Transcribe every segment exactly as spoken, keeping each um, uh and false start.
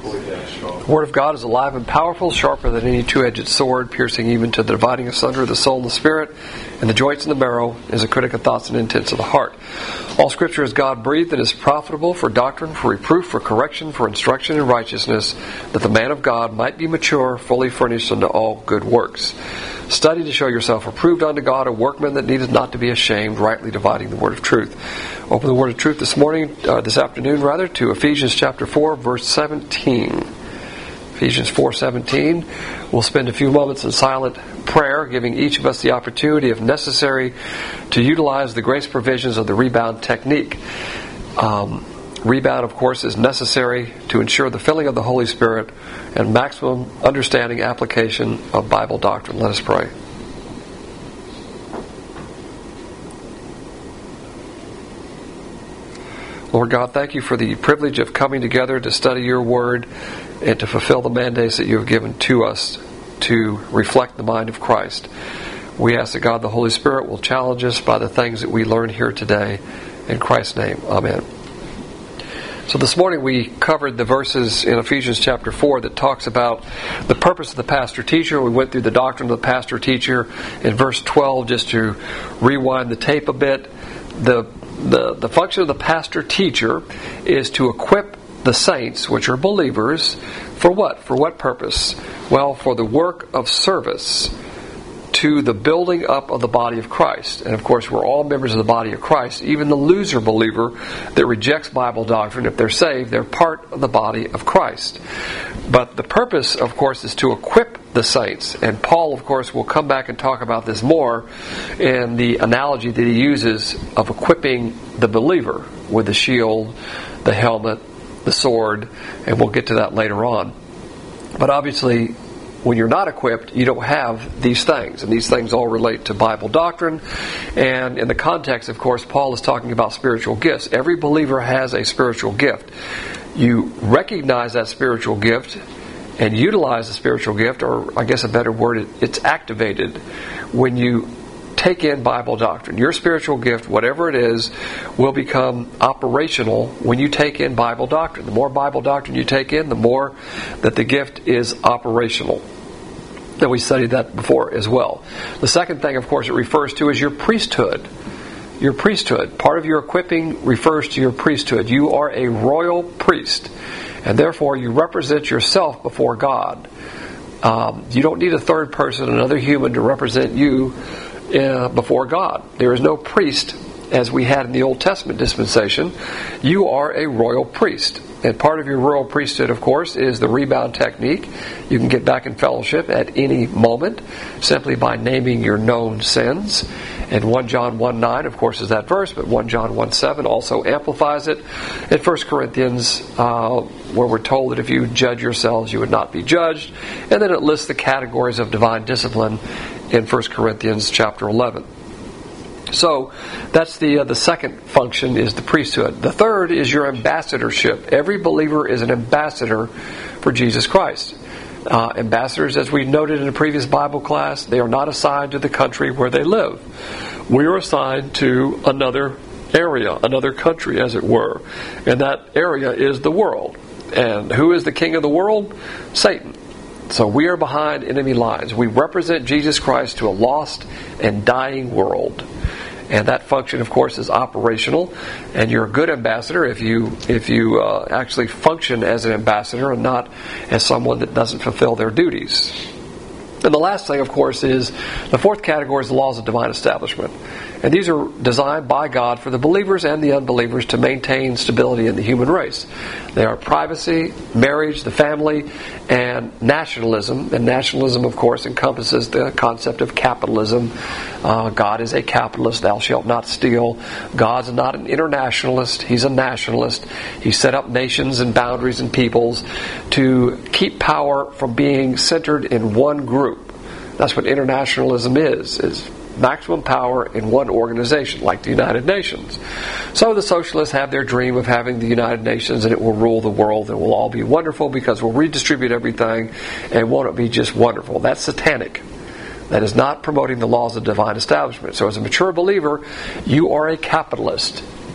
The Word of God is alive and powerful, sharper than any two-edged sword, piercing even to the dividing asunder the soul and the spirit, and the joints and the marrow, is a critic of thoughts and intents of the heart. All Scripture is God-breathed and is profitable for doctrine, for reproof, for correction, for instruction in righteousness, that the man of God might be mature, fully furnished unto all good works. Study to show yourself approved unto God, a workman that needeth not to be ashamed, rightly dividing the word of truth. Open the word of truth this morning, uh, this afternoon rather, to Ephesians chapter four, verse seventeen. Ephesians four seventeen. We'll spend a few moments in silent prayer, giving each of us the opportunity, if necessary, to utilize the grace provisions of the rebound technique. Um, Rebound, of course, is necessary to ensure the filling of the Holy Spirit and maximum understanding application of Bible doctrine. Let us pray. Lord God, thank you for the privilege of coming together to study your word and to fulfill the mandates that you have given to us to reflect the mind of Christ. We ask that God, the Holy Spirit, will challenge us by the things that we learn here today. In Christ's name, amen. So this morning we covered the verses in Ephesians chapter four that talks about the purpose of the pastor-teacher. We went through the doctrine of the pastor-teacher in verse twelve, just to rewind the tape a bit. The, the, the function of the pastor-teacher is to equip the saints, which are believers, for what? For what purpose? Well, for the work of service to the building up of the body of Christ. And of course, we're all members of the body of Christ. Even the loser believer that rejects Bible doctrine, if they're saved, they're part of the body of Christ. But the purpose, of course, is to equip the saints. And Paul, of course, will come back and talk about this more in the analogy that he uses of equipping the believer with the shield, the helmet, the sword, and we'll get to that later on. But obviously, when you're not equipped, you don't have these things. And these things all relate to Bible doctrine. And in the context, of course, Paul is talking about spiritual gifts. Every believer has a spiritual gift. You recognize that spiritual gift and utilize the spiritual gift, or I guess a better word, it's activated when you take in Bible doctrine. Your spiritual gift, whatever it is, will become operational when you take in Bible doctrine. The more Bible doctrine you take in, the more that the gift is operational. And we studied that before as well. The second thing, of course, it refers to is your priesthood. Your priesthood. Part of your equipping refers to your priesthood. You are a royal priest, and therefore you represent yourself before God. Um, you don't need a third person, another human, to represent you uh, before God. There is no priest as we had in the Old Testament dispensation. You are a royal priest. And part of your royal priesthood, of course, is the rebound technique. You can get back in fellowship at any moment simply by naming your known sins. And First John one nine, of course, is that verse, but First John one seven also amplifies it. In First Corinthians, uh, where we're told that if you judge yourselves, you would not be judged. And then it lists the categories of divine discipline in First Corinthians chapter eleven. So that's the uh, the second function, is the priesthood. The third is your ambassadorship. Every believer is an ambassador for Jesus Christ. Uh, ambassadors, as we noted in a previous Bible class, they are not assigned to the country where they live. We are assigned to another area, another country, as it were. And that area is the world. And who is the king of the world? Satan. So we are behind enemy lines. We represent Jesus Christ to a lost and dying world. And that function, of course, is operational. And you're a good ambassador if you if you uh, actually function as an ambassador and not as someone that doesn't fulfill their duties. And the last thing, of course, is the fourth category is the laws of divine establishment. And these are designed by God for the believers and the unbelievers to maintain stability in the human race. They are privacy, marriage, the family, and nationalism. And nationalism, of course, encompasses the concept of capitalism. Uh, God is a capitalist. Thou shalt not steal. God's not an internationalist. He's a nationalist. He set up nations and boundaries and peoples to keep power from being centered in one group. That's what internationalism is, is maximum power in one organization, like the United Nations. So the socialists have their dream of having the United Nations, and it will rule the world, and it will all be wonderful because we'll redistribute everything, and won't it be just wonderful? That's satanic. That is not promoting the laws of divine establishment. So as a mature believer, you are a capitalist.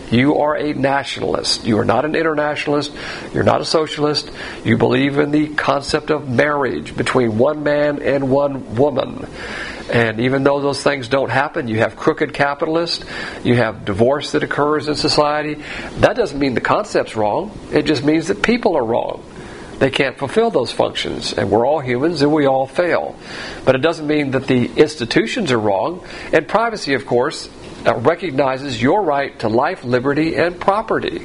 You are a nationalist. You are not an internationalist. You're not a socialist. You believe in the concept of marriage between one man and one woman. And even though those things don't happen, you have crooked capitalists, you have divorce that occurs in society. That doesn't mean the concept's wrong. It just means that people are wrong. They can't fulfill those functions. And we're all humans and we all fail. But it doesn't mean that the institutions are wrong. And privacy, of course, uh, recognizes your right to life, liberty, and property.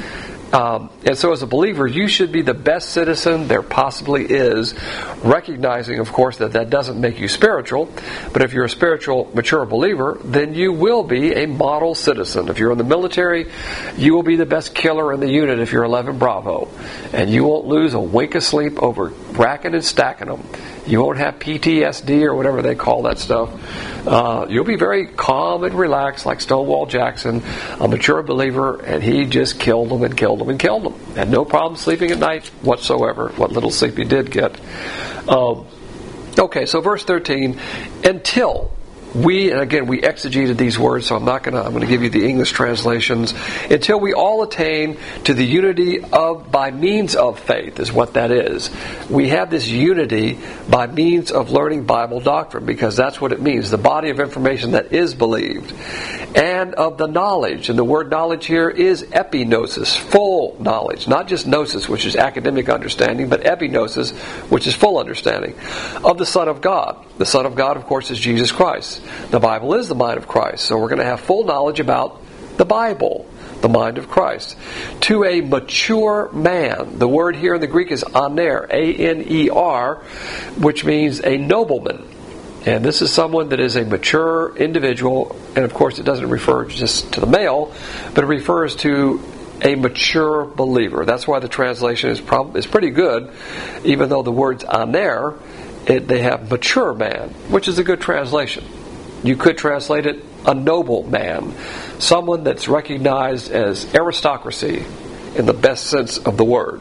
Um, and so as a believer, you should be the best citizen there possibly is, recognizing, of course, that that doesn't make you spiritual. But if you're a spiritual, mature believer, then you will be a model citizen. If you're in the military, you will be the best killer in the unit if you're eleven Bravo. And you won't lose a wink of sleep over racking and stacking them. You won't have P T S D or whatever they call that stuff. Uh, you'll be very calm and relaxed like Stonewall Jackson, a mature believer, and he just killed them and killed them and killed them. Had no problem sleeping at night whatsoever, what little sleep he did get. Um, okay, so verse thirteen, until we, and again, we exegeted these words, so I'm not going to, I'm going to give you the English translations. Until we all attain to the unity of, by means of faith, is what that is. We have this unity by means of learning Bible doctrine, because that's what it means, the body of information that is believed. And of the knowledge, and the word knowledge here is epignosis, full knowledge. Not just gnosis, which is academic understanding, but epignosis, which is full understanding. Of the Son of God. The Son of God, of course, is Jesus Christ. The Bible is the mind of Christ. So we're going to have full knowledge about the Bible, the mind of Christ. To a mature man. The word here in the Greek is aner, A N E R, which means a nobleman. And this is someone that is a mature individual. And of course, it doesn't refer just to the male, but it refers to a mature believer. That's why the translation is, prob- is pretty good, even though the words aner, it, they have mature man, which is a good translation. You could translate it a noble man, someone that's recognized as aristocracy in the best sense of the word.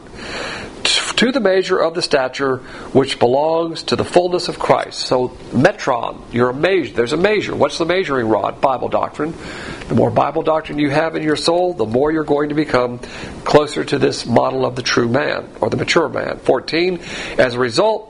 To the measure of the stature which belongs to the fullness of Christ. So, metron, you're a measure. There's a measure. What's the measuring rod? Bible doctrine. The more Bible doctrine you have in your soul, the more you're going to become closer to this model of the true man, or the mature man. fourteen, as a result,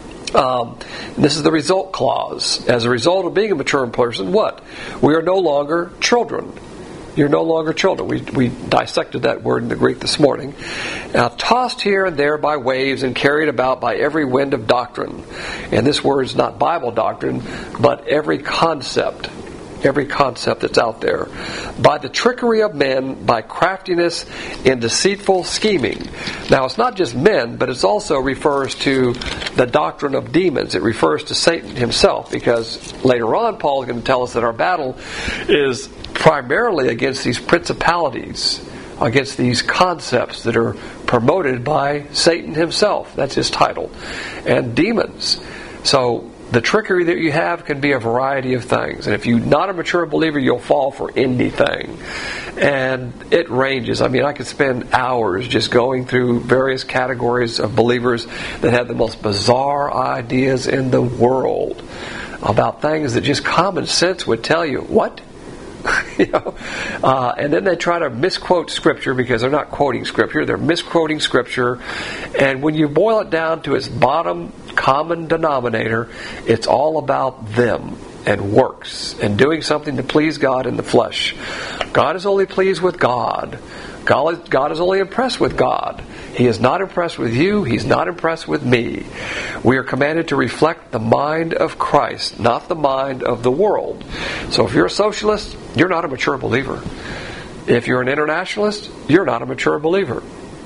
Um, this is the result clause. As a result of being a mature person, what? We are no longer children. You're no longer children. We we dissected that word in the Greek this morning. Now, tossed here and there by waves and carried about by every wind of doctrine. And this word is not Bible doctrine, but every concept. Every concept that's out there. By the trickery of men, by craftiness and deceitful scheming. Now, it's not just men, but it also refers to the doctrine of demons. It refers to Satan himself, because later on, Paul is going to tell us that our battle is primarily against these principalities, against these concepts that are promoted by Satan himself. That's his title. And demons. So, the trickery that you have can be a variety of things. And if you're not a mature believer, you'll fall for anything. And it ranges. I mean, I could spend hours just going through various categories of believers that have the most bizarre ideas in the world about things that just common sense would tell you, what? you know, uh, and then they try to misquote Scripture, because they're not quoting Scripture, they're misquoting Scripture. And when you boil it down to its bottom common denominator, it's all about them and works and doing something to please God in the flesh. God is only pleased with God. God is, God is only impressed with God. He is not impressed with you. He's not impressed with me. We are commanded to reflect the mind of Christ, not the mind of the world. So if you're a socialist, you're not a mature believer. If you're an internationalist, you're not a mature believer.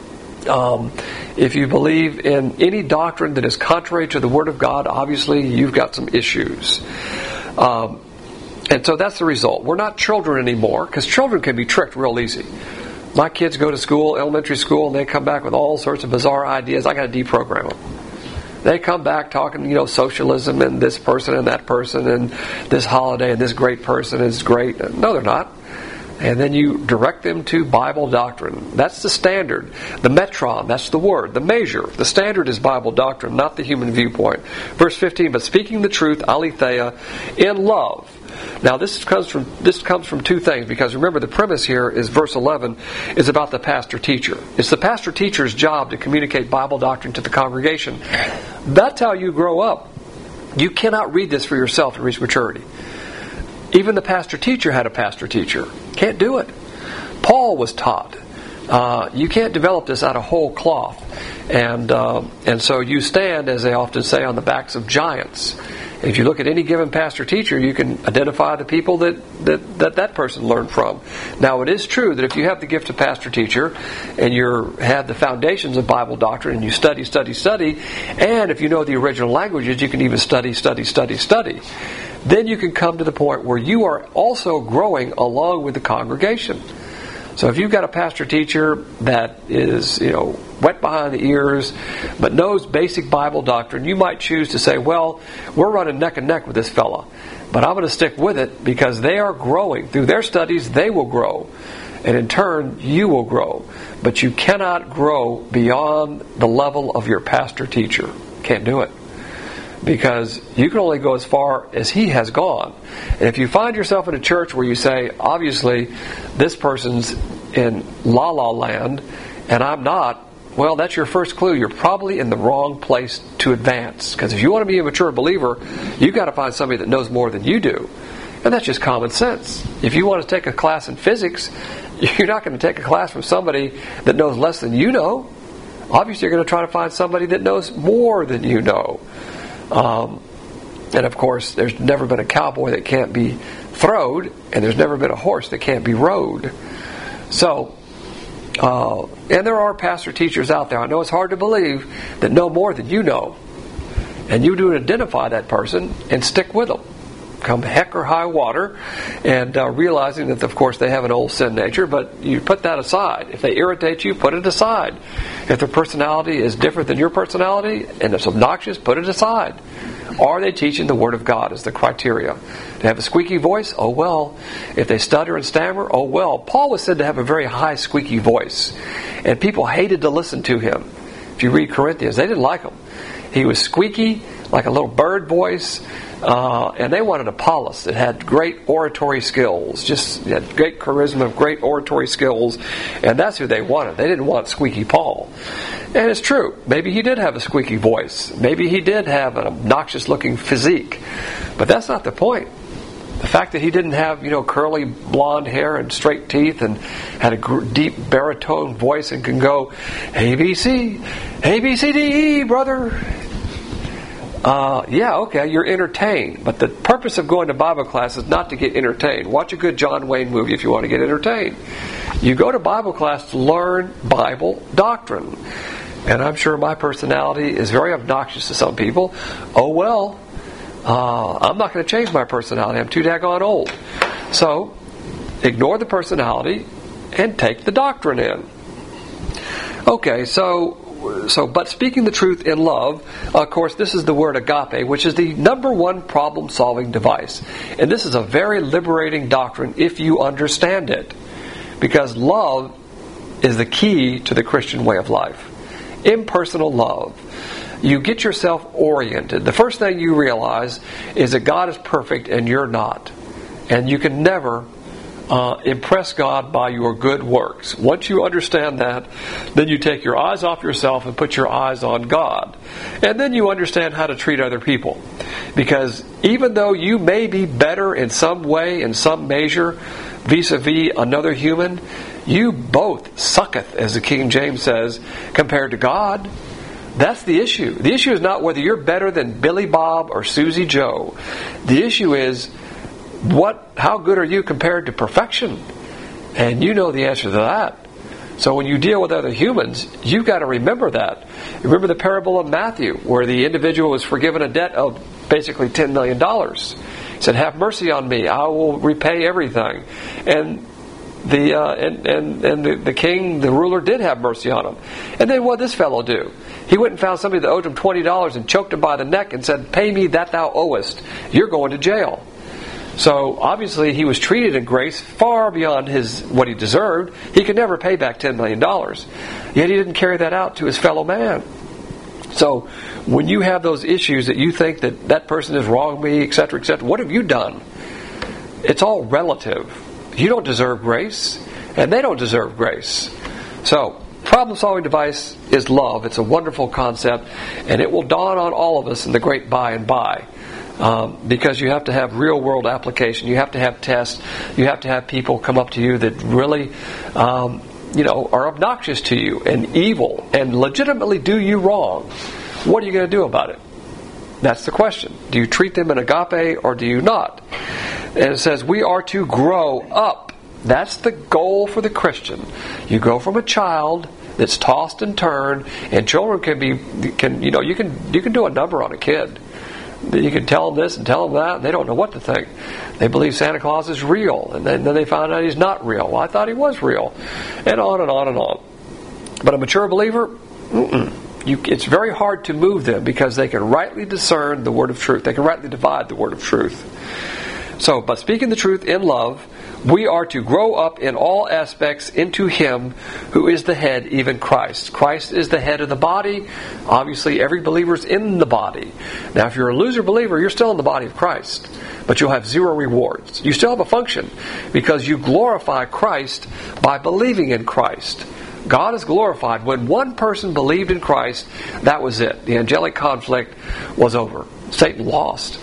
Um, if you believe in any doctrine that is contrary to the Word of God, obviously you've got some issues. Um, and so that's the result. We're not children anymore, because children can be tricked real easy. My kids go to school, elementary school, and they come back with all sorts of bizarre ideas. I got to deprogram them. They come back talking, you know, socialism and this person and that person and this holiday and this great person is great. No, they're not. And then you direct them to Bible doctrine. That's the standard. The metron, that's the word, the measure. The standard is Bible doctrine, not the human viewpoint. Verse fifteen, but speaking the truth, aletheia, in love. Now this comes from this comes from two things, because remember the premise here is verse eleven is about the pastor-teacher. It's the pastor-teacher's job to communicate Bible doctrine to the congregation. That's how you grow up. You cannot read this for yourself to reach maturity. Even the pastor-teacher had a pastor-teacher. Can't do it. Paul was taught. Uh, you can't develop this out of whole cloth. And uh, and so you stand, as they often say, on the backs of giants. If you look at any given pastor-teacher, you can identify the people that, that, that that person learned from. Now, it is true that if you have the gift of pastor-teacher and you have the foundations of Bible doctrine and you study, study, study, and if you know the original languages, you can even study, study, study, study. Then you can come to the point where you are also growing along with the congregation. So if you've got a pastor-teacher that is, you know, wet behind the ears, but knows basic Bible doctrine, you might choose to say, well, we're running neck and neck with this fella, but I'm going to stick with it because they are growing. Through their studies, they will grow. And in turn, you will grow. But you cannot grow beyond the level of your pastor-teacher. Can't do it. Because you can only go as far as he has gone. And if you find yourself in a church where you say, obviously, this person's in la-la land, and I'm not, well, that's your first clue. You're probably in the wrong place to advance. Because if you want to be a mature believer, you've got to find somebody that knows more than you do. And that's just common sense. If you want to take a class in physics, you're not going to take a class from somebody that knows less than you know. Obviously, you're going to try to find somebody that knows more than you know. Um, and of course, there's never been a cowboy that can't be throwed, and there's never been a horse that can't be rode. So, uh, and there are pastor teachers out there. I know it's hard to believe that know more than you know. And you do identify that person and stick with them. Come heck or high water, and uh, realizing that, of course, they have an old sin nature, but you put that aside. If they irritate you, put it aside. If their personality is different than your personality and it's obnoxious, put it aside. Are they teaching the Word of God is the criteria. They have a squeaky voice? Oh well. If they stutter and stammer? Oh well. Paul was said to have a very high squeaky voice, and people hated to listen to him. If you read Corinthians, they didn't like him. He was squeaky, like a little bird voice, uh, and they wanted Apollos that had great oratory skills, just had great charisma, great oratory skills, and that's who they wanted. They didn't want squeaky Paul. And it's true. Maybe he did have a squeaky voice. Maybe he did have an obnoxious-looking physique. But that's not the point. The fact that he didn't have, you know, curly blonde hair and straight teeth and had a gr- deep baritone voice and can go, A, B, C, A, B, C, D, E, brother. Uh, yeah, okay, you're entertained. But the purpose of going to Bible class is not to get entertained. Watch a good John Wayne movie if you want to get entertained. You go to Bible class to learn Bible doctrine. And I'm sure my personality is very obnoxious to some people. Oh well. Uh, I'm not going to change my personality. I'm too daggone old. So, ignore the personality and take the doctrine in. Okay, so, so but speaking the truth in love, of course, this is the word agape, which is the number one problem-solving device. And this is a very liberating doctrine if you understand it. Because love is the key to the Christian way of life. Impersonal love. You get yourself oriented. The first thing you realize is that God is perfect and you're not. And you can never uh, impress God by your good works. Once you understand that, then you take your eyes off yourself and put your eyes on God. And then you understand how to treat other people. Because even though you may be better in some way, in some measure, vis-a-vis another human, you both sucketh, as the King James says, compared to God. That's the issue. The issue is not whether you're better than Billy Bob or Susie Joe. The issue is, what? How good are you compared to perfection? And you know the answer to that. So when you deal with other humans, you've got to remember that. Remember the parable of Matthew, where the individual was forgiven a debt of basically ten million dollars. He said, have mercy on me, I will repay everything. And the uh, and, and, and the, the king, the ruler, did have mercy on him. And then what did this fellow do? He went and found somebody that owed him twenty dollars and choked him by the neck and said, pay me that thou owest. You're going to jail. So obviously he was treated in grace far beyond his what he deserved. He could never pay back ten million dollars. Yet he didn't carry that out to his fellow man. So when you have those issues that you think that that person has wronged me, et cetera, et cetera, what have you done? It's all relative. You don't deserve grace, and they don't deserve grace. So, problem-solving device is love. It's a wonderful concept, and it will dawn on all of us in the great by and by. Um, because you have to have real-world application. You have to have tests. You have to have people come up to you that really, um, you know, are obnoxious to you and evil and legitimately do you wrong. What are you going to do about it? That's the question. Do you treat them in agape or do you not? And it says we are to grow up. That's the goal for the Christian. You go from a child that's tossed and turned, and children can be, can you know, you can you can do a number on a kid. You can tell them this and tell them that, and they don't know what to think. They believe Santa Claus is real, and then, then they find out he's not real. Well, I thought he was real. And on and on and on. But a mature believer, mm-mm. You, it's very hard to move them because they can rightly discern the word of truth. They can rightly divide the word of truth. So, but speaking the truth in love, we are to grow up in all aspects into Him who is the head, even Christ. Christ is the head of the body. Obviously, every believer is in the body. Now, if you're a loser believer, you're still in the body of Christ. But you'll have zero rewards. You still have a function because you glorify Christ by believing in Christ. God is glorified. When one person believed in Christ, that was it. The angelic conflict was over. Satan lost.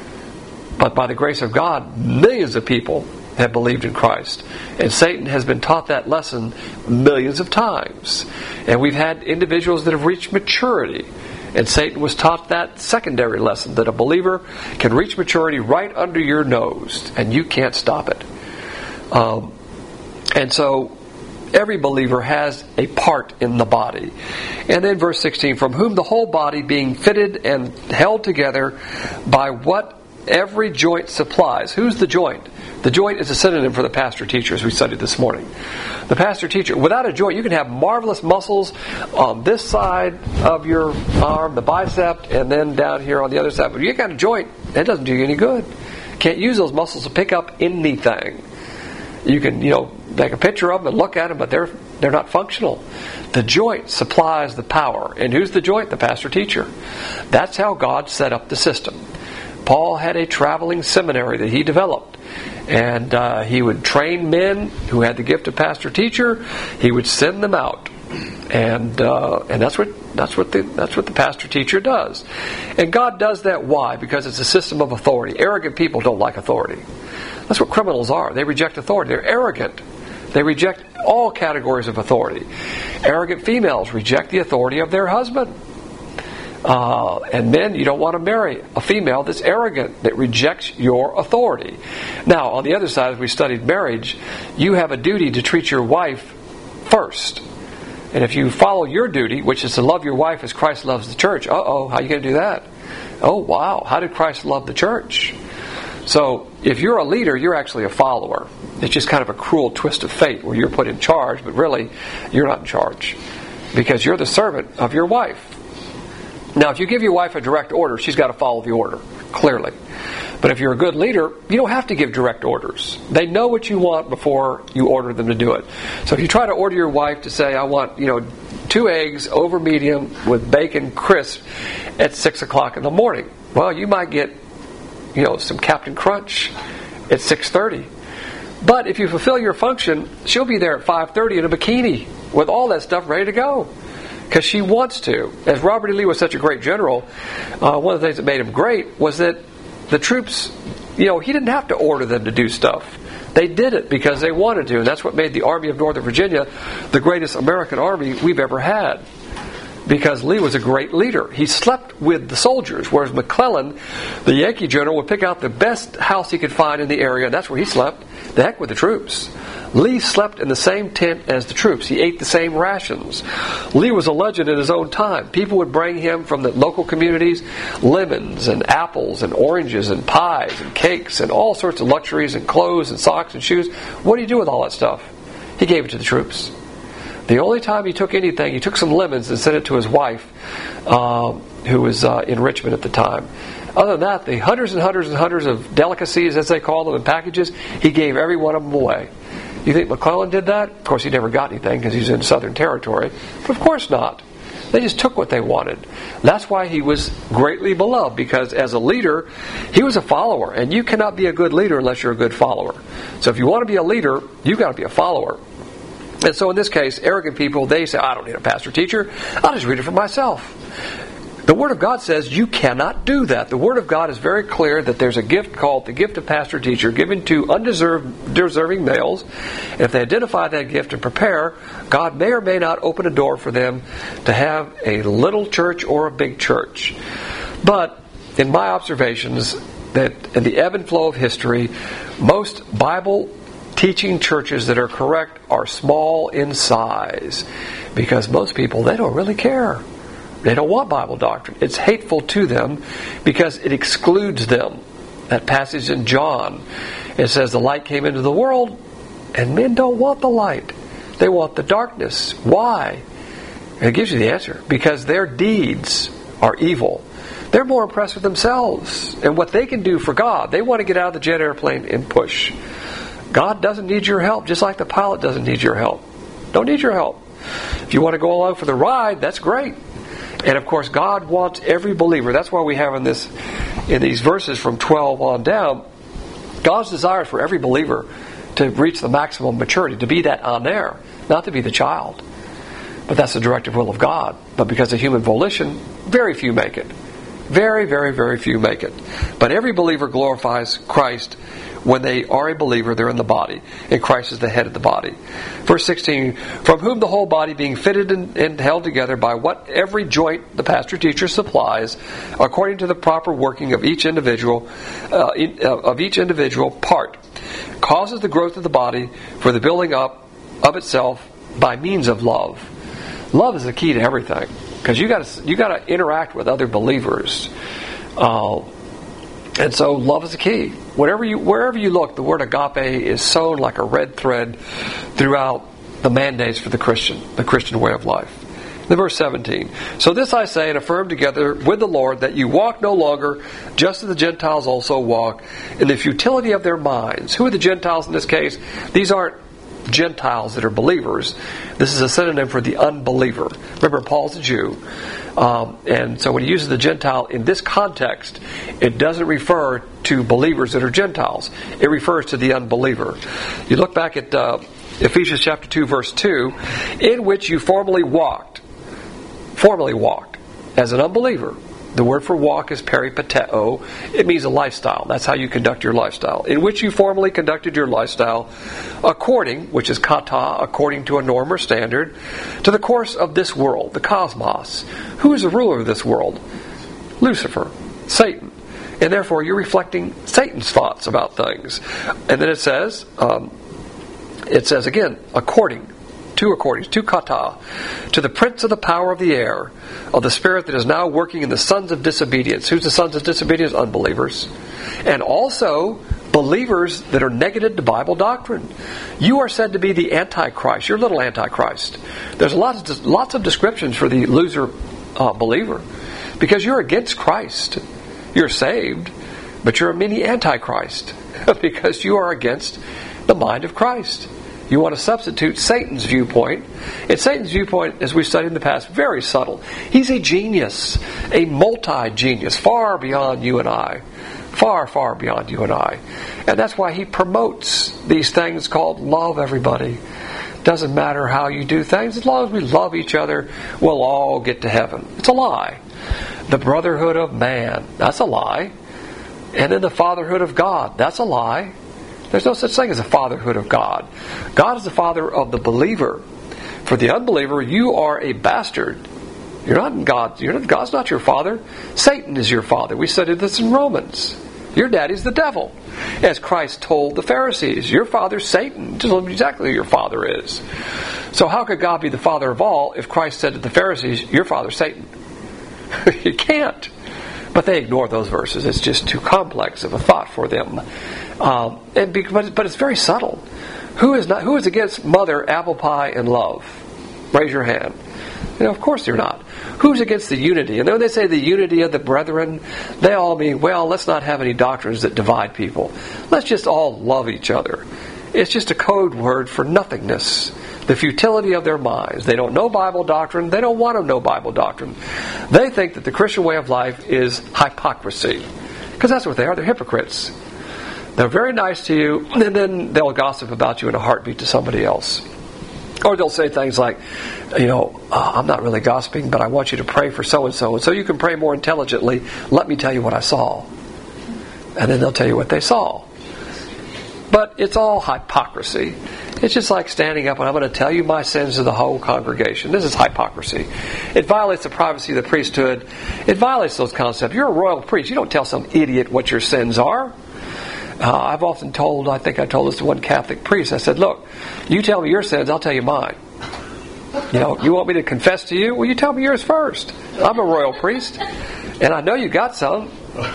But by the grace of God, millions of people have believed in Christ. And Satan has been taught that lesson millions of times. And we've had individuals that have reached maturity. And Satan was taught that secondary lesson, that a believer can reach maturity right under your nose, and you can't stop it. Um, and so, every believer has a part in the body. And then verse sixteen, from whom the whole body being fitted and held together by what every joint supplies. Who's the joint? The joint is a synonym for the pastor-teacher, as we studied this morning. The pastor-teacher, without a joint, you can have marvelous muscles on this side of your arm, the bicep, and then down here on the other side. But you got a joint, that doesn't do you any good. Can't use those muscles to pick up anything. You can, you know, take a picture of them and look at them, but they're they're not functional. The joint supplies the power. And who's the joint? The pastor-teacher. That's how God set up the system. Paul had a traveling seminary that he developed. And uh, he would train men who had the gift of pastor-teacher. He would send them out. And uh, and that's what that's what the that's what the pastor-teacher does. And God does that. Why? Because it's a system of authority. Arrogant people don't like authority. That's what criminals are. They reject authority. They're arrogant. They reject all categories of authority. Arrogant females reject the authority of their husband. Uh, and men, you don't want to marry a female that's arrogant, that rejects your authority. Now, on the other side, as we studied marriage, you have a duty to treat your wife first. And if you follow your duty, which is to love your wife as Christ loves the church, uh-oh, how are you going to do that? Oh, wow, how did Christ love the church? So, if you're a leader, you're actually a follower. It's just kind of a cruel twist of fate where you're put in charge, but really, you're not in charge. Because you're the servant of your wife. Now, if you give your wife a direct order, she's got to follow the order, clearly. But if you're a good leader, you don't have to give direct orders. They know what you want before you order them to do it. So if you try to order your wife to say, I want, you know, two eggs over medium with bacon crisp at six o'clock in the morning, well, you might get, you know, some Captain Crunch at six thirty. But if you fulfill your function, she'll be there at five thirty in a bikini with all that stuff ready to go. Because she wants to. As Robert E. Lee was such a great general, uh, one of the things that made him great was that the troops, you know, he didn't have to order them to do stuff. They did it because they wanted to. And that's what made the Army of Northern Virginia the greatest American army we've ever had. Because Lee was a great leader. He slept with the soldiers, whereas McClellan, the Yankee general, would pick out the best house he could find in the area, and that's where he slept. The heck with the troops. Lee slept in the same tent as the troops. He ate the same rations. Lee was a legend in his own time. People would bring him from the local communities lemons and apples and oranges and pies and cakes and all sorts of luxuries and clothes and socks and shoes. What do you do with all that stuff? He gave it to the troops. The only time he took anything, he took some lemons and sent it to his wife, uh, who was uh, in Richmond at the time. Other than that, the hundreds and hundreds and hundreds of delicacies, as they call them, in packages, he gave every one of them away. You think McClellan did that? Of course, he never got anything because he's in Southern Territory. But of course not. They just took what they wanted. That's why he was greatly beloved, because as a leader, he was a follower. And you cannot be a good leader unless you're a good follower. So if you want to be a leader, you've got to be a follower. And so in this case, arrogant people, they say, I don't need a pastor teacher. I'll just read it for myself. The Word of God says you cannot do that. The Word of God is very clear that there's a gift called the gift of pastor teacher given to undeserved, deserving males. And if they identify that gift and prepare, God may or may not open a door for them to have a little church or a big church. But in my observations, that in the ebb and flow of history, most Bible teaching churches that are correct are small in size, because most people, they don't really care. They don't want Bible doctrine. It's hateful to them because it excludes them. That passage in John, it says the light came into the world and men don't want the light. They want the darkness. Why? And it gives you the answer. Because their deeds are evil. They're more impressed with themselves and what they can do for God. They want to get out of the jet airplane and push. God doesn't need your help, just like the pilot doesn't need your help. Don't need your help. If you want to go along for the ride, that's great. And of course, God wants every believer. That's why we have in this, in these verses from twelve on down, God's desire for every believer to reach the maximum maturity, to be that on there, not to be the child. But that's the directive will of God. But because of human volition, very few make it. Very, very, very few make it. But every believer glorifies Christ. When they are a believer, they're in the body, and Christ is the head of the body. Verse sixteen, from whom the whole body being fitted and, and held together by what every joint the pastor teacher supplies, according to the proper working of each individual, uh, in, uh, of each individual part, causes the growth of the body for the building up of itself by means of love. Love is the key to everything, because you got to you got to interact with other believers. Uh, And so love is the key. Whatever you, wherever you look, the word agape is sewn like a red thread throughout the mandates for the Christian, the Christian way of life. Then verse seventeen. So this I say and affirm together with the Lord, that you walk no longer just as the Gentiles also walk, in the futility of their minds. Who are the Gentiles in this case? These aren't Gentiles that are believers. This is a synonym for the unbeliever. Remember, Paul's a Jew. Um, and so when he uses the Gentile in this context, it doesn't refer to believers that are Gentiles. It refers to the unbeliever. You look back at uh, Ephesians chapter two, verse two, in which you formerly walked, formerly walked as an unbeliever. The word for walk is peripateo. It means a lifestyle. That's how you conduct your lifestyle. In which you formerly conducted your lifestyle according, which is kata, according to a norm or standard, to the course of this world, the cosmos. Who is the ruler of this world? Lucifer, Satan. And therefore you're reflecting Satan's thoughts about things. And then it says, um, it says again, according. Two accordings, two kata, to the prince of the power of the air, of the spirit that is now working in the sons of disobedience. Who's the sons of disobedience? Unbelievers. And also believers that are negative to Bible doctrine. You are said to be the Antichrist. You're a little Antichrist. There's lots of, lots of descriptions for the loser uh, believer, because you're against Christ. You're saved, but you're a mini Antichrist because you are against the mind of Christ. You want to substitute Satan's viewpoint. And Satan's viewpoint, as we've studied in the past, very subtle. He's a genius, a multi-genius, far beyond you and I. Far, far beyond you and I. And that's why he promotes these things called love everybody. Doesn't matter how you do things. As long as we love each other, we'll all get to heaven. It's a lie. The brotherhood of man, that's a lie. And then the fatherhood of God, that's a lie. There's no such thing as a fatherhood of God. God is the father of the believer. For the unbeliever, you are a bastard. You're not in God. You're not, God's not your father. Satan is your father. We studied this in Romans. Your daddy's the devil. As Christ told the Pharisees, your father's Satan. Just exactly who your father is. So how could God be the father of all if Christ said to the Pharisees, your father's Satan? You can't. But they ignore those verses. It's just too complex of a thought for them. Um, and be, but, but it's very subtle. Who is not? Who is against mother, apple pie, and love? Raise your hand. You know, of course they're not. Who's against the unity? And when they say the unity of the brethren, they all mean, well, let's not have any doctrines that divide people. Let's just all love each other. It's just a code word for nothingness. The futility of their minds. They don't know Bible doctrine. They don't want to know Bible doctrine. They think that the Christian way of life is hypocrisy. Because that's what they are. They're hypocrites. They're very nice to you, and then they'll gossip about you in a heartbeat to somebody else. Or they'll say things like, you know, oh, I'm not really gossiping, but I want you to pray for so-and-so. And so you can pray more intelligently. Let me tell you what I saw. And then they'll tell you what they saw. But it's all hypocrisy. It's just like standing up and I'm going to tell you my sins to the whole congregation. This is hypocrisy. It violates the privacy of the priesthood. It violates those concepts. You're a royal priest. You don't tell some idiot what your sins are. Uh, I've often told, I think I told this to one Catholic priest, I said, look, you tell me your sins, I'll tell you mine. You know, you want me to confess to you? Well, you tell me yours first. I'm a royal priest, and I know you got some.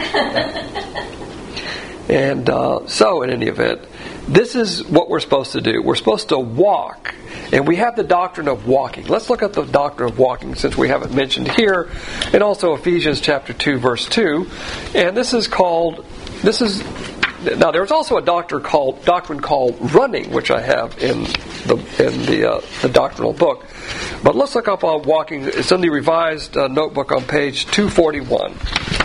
And uh, so, in any event, this is what we're supposed to do. We're supposed to walk. And we have the doctrine of walking. Let's look at the doctrine of walking since we haven't mentioned here. And also Ephesians chapter two, verse two. And this is called, this is, now there's also a doctrine called, doctrine called running, which I have in the in the, uh, the doctrinal book. But let's look up on walking. It's in the revised uh, notebook on page two forty-one.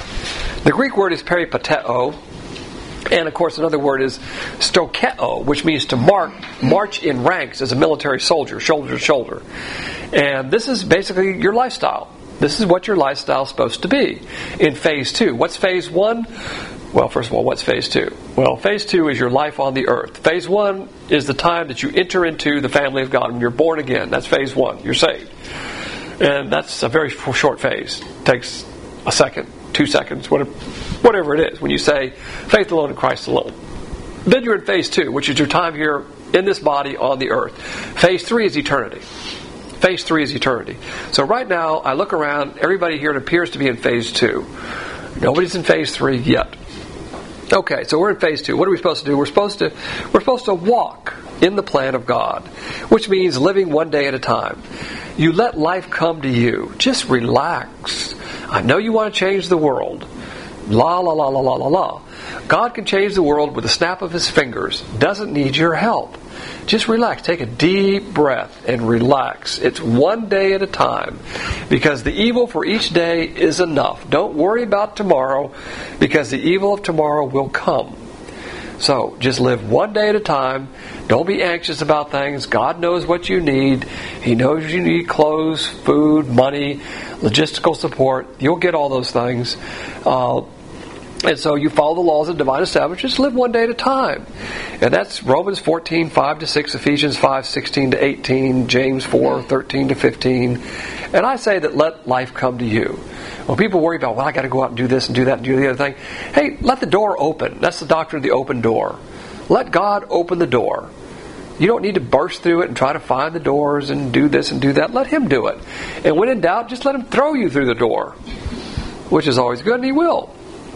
The Greek word is peripateo. And, of course, another word is stokeo, which means to mark, march in ranks as a military soldier, shoulder to shoulder. And this is basically your lifestyle. This is what your lifestyle is supposed to be in phase two. What's phase one? Well, first of all, what's phase two? Well, phase two is your life on the earth. Phase one is the time that you enter into the family of God. When you're born again, that's phase one. You're saved. And that's a very short phase. It takes a second. Two seconds, whatever, whatever it is, when you say faith alone in Christ alone. Then you're in phase two, which is your time here in this body on the earth. Phase three is eternity. Phase three is eternity. So right now, I look around, everybody here appears to be in phase two. Nobody's in phase three yet. Okay, so we're in phase two. What are we supposed to do? We're supposed to we're supposed to walk in the plan of God, which means living one day at a time. You let life come to you. Just relax. I know you want to change the world. La, la, la, la, la, la, la. God can change the world with a snap of His fingers. Doesn't need your help. Just relax. Take a deep breath and relax. It's one day at a time. Because the evil for each day is enough. Don't worry about tomorrow, because the evil of tomorrow will come. So, just live one day at a time. Don't be anxious about things. God knows what you need. He knows you need clothes, food, money, logistical support. You'll get all those things. Uh, and so you follow the laws of divine establishment. Just live one day at a time. And that's Romans fourteen, five to six, Ephesians five, sixteen to eighteen, James four, thirteen to fifteen. And I say that let life come to you. When people worry about, well, I got to go out and do this and do that and do the other thing. Hey, let the door open. That's the doctrine of the open door. Let God open the door. You don't need to burst through it and try to find the doors and do this and do that. Let Him do it. And when in doubt, just let Him throw you through the door, which is always good, and He will.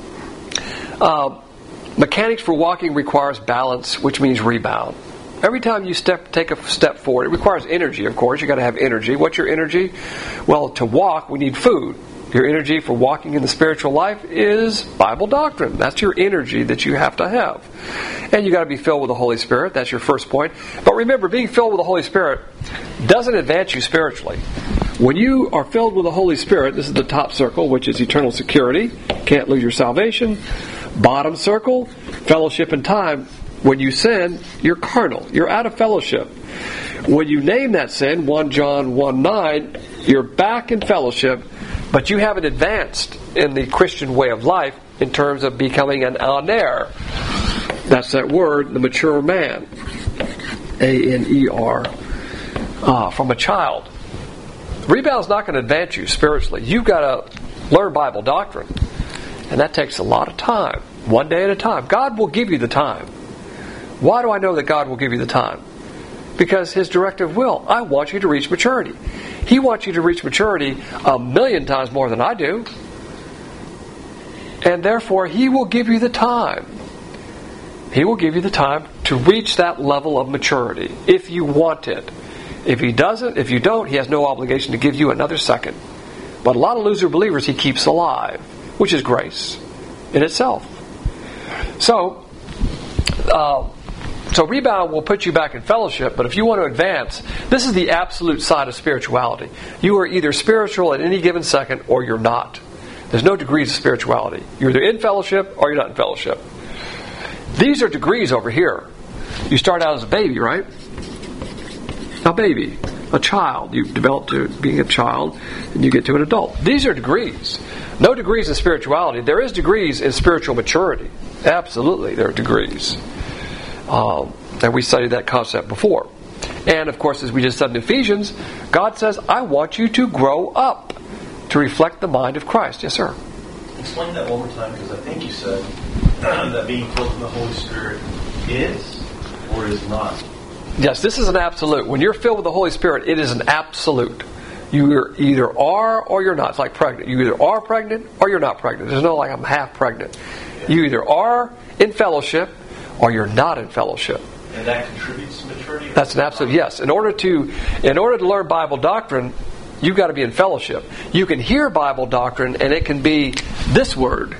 Uh, mechanics for walking requires balance, which means rebound. Every time you step, take a step forward, it requires energy, of course. You've got to have energy. What's your energy? Well, to walk, we need food. Your energy for walking in the spiritual life is Bible doctrine. That's your energy that you have to have. And you got to be filled with the Holy Spirit. That's your first point. But remember, being filled with the Holy Spirit doesn't advance you spiritually. When you are filled with the Holy Spirit, this is the top circle, which is eternal security. Can't lose your salvation. Bottom circle, fellowship and time. When you sin, you're carnal. You're out of fellowship. When you name that sin, First John one nine, you're back in fellowship. But you haven't advanced in the Christian way of life in terms of becoming an aner. That's that word, the mature man. A N E R. Ah, from a child. Rebound's not going to advance you spiritually. You've got to learn Bible doctrine. And that takes a lot of time. One day at a time. God will give you the time. Why do I know that God will give you the time? Because His directive will. I want you to reach maturity. He wants you to reach maturity a million times more than I do. And therefore, He will give you the time. He will give you the time to reach that level of maturity if you want it. If he doesn't, if you don't, he has no obligation to give you another second. But a lot of loser believers he keeps alive, which is grace in itself. So, uh, so rebound will put you back in fellowship, but if you want to advance, this is the absolute side of spirituality. You are either spiritual at any given second or you're not. There's no degrees of spirituality. You're either in fellowship or you're not in fellowship. These are degrees over here. You start out as a baby, right? A baby, a child. You develop to being a child, and you get to an adult. These are degrees. No degrees in spirituality. There is degrees in spiritual maturity. Absolutely, there are degrees. Um, and we studied that concept before. And, of course, as we just said in Ephesians, God says, I want you to grow up to reflect the mind of Christ. Yes, sir? Explain that one more time, because I think you said that being filled with the Holy Spirit is or is not. Yes, this is an absolute. When you're filled with the Holy Spirit, it is an absolute. You either are or you're not. It's like pregnant. You either are pregnant or you're not pregnant. There's no like I'm half pregnant. You either are in fellowship or you're not in fellowship. And that contributes to maturity? That's an absolute yes. In order to in order to learn Bible doctrine, you've got to be in fellowship. You can hear Bible doctrine and it can be this word.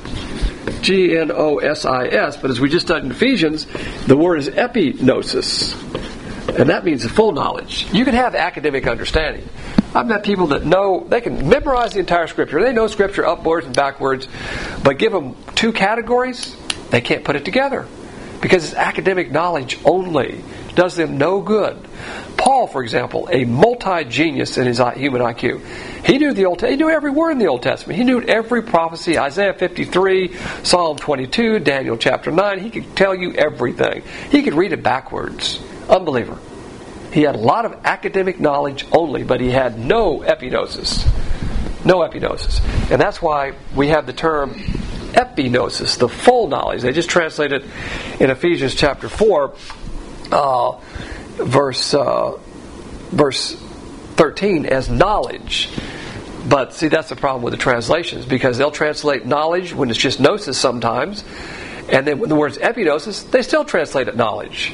G N O S I S, but as we just studied in Ephesians, the word is epignosis. And that means the full knowledge. You can have academic understanding. I've met people that know, they can memorize the entire Scripture. They know Scripture upwards and backwards, but give them two categories, they can't put it together. Because it's academic knowledge only. Does them no good. Paul, for example, a multi-genius in his human I Q. He knew the Old. He knew every word in the Old Testament. He knew every prophecy. Isaiah fifty-three, Psalm twenty-two, Daniel chapter nine. He could tell you everything. He could read it backwards. Unbeliever. He had a lot of academic knowledge only, but he had no epignosis. No epignosis. And that's why we have the term epignosis, the full knowledge. They just translated in Ephesians chapter four, uh, verse uh, verse thirteen as knowledge. But see, that's the problem with the translations, because they'll translate knowledge when it's just gnosis sometimes, and then when the word's epignosis, they still translate it knowledge.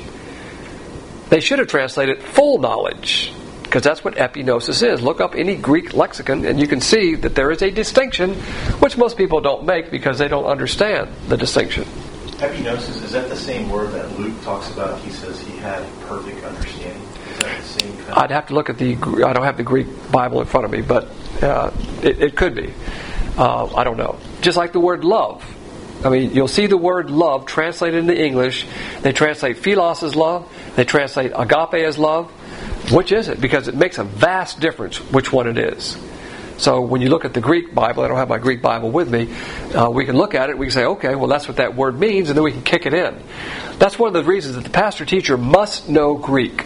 They should have translated full knowledge, because that's what epignosis is. Look up any Greek lexicon and you can see that there is a distinction, which most people don't make because they don't understand the distinction. Epignosis, is that the same word that Luke talks about? He says he had perfect understanding. Is that the same kind of... I'd have to look at the... I don't have the Greek Bible in front of me, but uh, it, it could be. Uh, I don't know. Just like the word love. I mean, you'll see the word love translated into English. They translate philos as love. They translate agape as love. Which is it? Because it makes a vast difference which one it is. So when you look at the Greek Bible, I don't have my Greek Bible with me, uh, we can look at it, we can say, okay, well that's what that word means, and then we can kick it in. That's one of the reasons that the pastor-teacher must know Greek.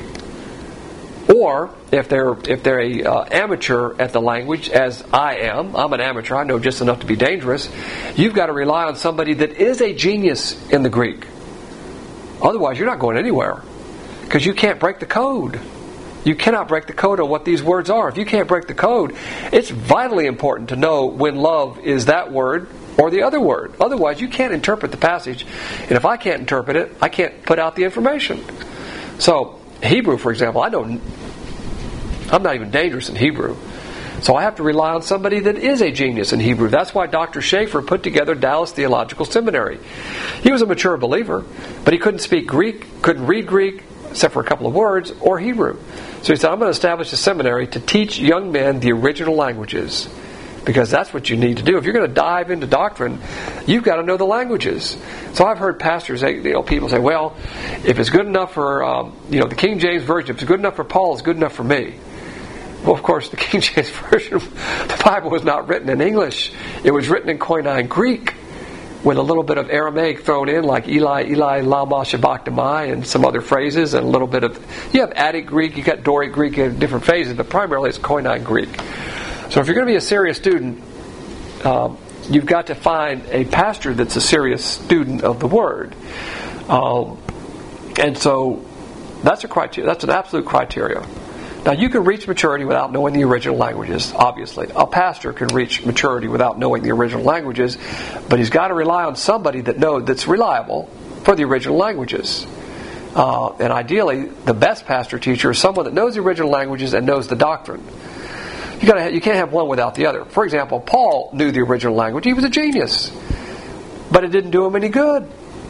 Or, if they're if they're a uh, amateur at the language, as I am, I'm an amateur, I know just enough to be dangerous, you've got to rely on somebody that is a genius in the Greek. Otherwise, you're not going anywhere. Because you can't break the code. You cannot break the code on what these words are. If you can't break the code, it's vitally important to know when love is that word or the other word. Otherwise, you can't interpret the passage. And if I can't interpret it, I can't put out the information. So, Hebrew, for example, I don't... I'm not even dangerous in Hebrew. So I have to rely on somebody that is a genius in Hebrew. That's why Doctor Schaefer put together Dallas Theological Seminary. He was a mature believer, but he couldn't speak Greek, couldn't read Greek, except for a couple of words, or Hebrew. So he said, I'm going to establish a seminary to teach young men the original languages. Because that's what you need to do. If you're going to dive into doctrine, you've got to know the languages. So I've heard pastors, you know, people say, well, if it's good enough for, um, you know, the King James Version, if it's good enough for Paul, it's good enough for me. Well, of course, the King James Version, the Bible was not written in English. It was written in Koine Greek, with a little bit of Aramaic thrown in, like Eli, Eli, Lama, Shabachthani, and some other phrases, and a little bit of... You have Attic Greek, you got Doric Greek in different phases, but primarily it's Koine Greek. So if you're going to be a serious student, um, you've got to find a pastor that's a serious student of the Word. Um, and so that's a criteria. That's an absolute criteria. Now, you can reach maturity without knowing the original languages, obviously. A pastor can reach maturity without knowing the original languages, but he's got to rely on somebody that knows that's reliable for the original languages. Uh, and ideally, the best pastor teacher is someone that knows the original languages and knows the doctrine. You gotta have, you can't have one without the other. For example, Paul knew the original language. He was a genius. But it didn't do him any good.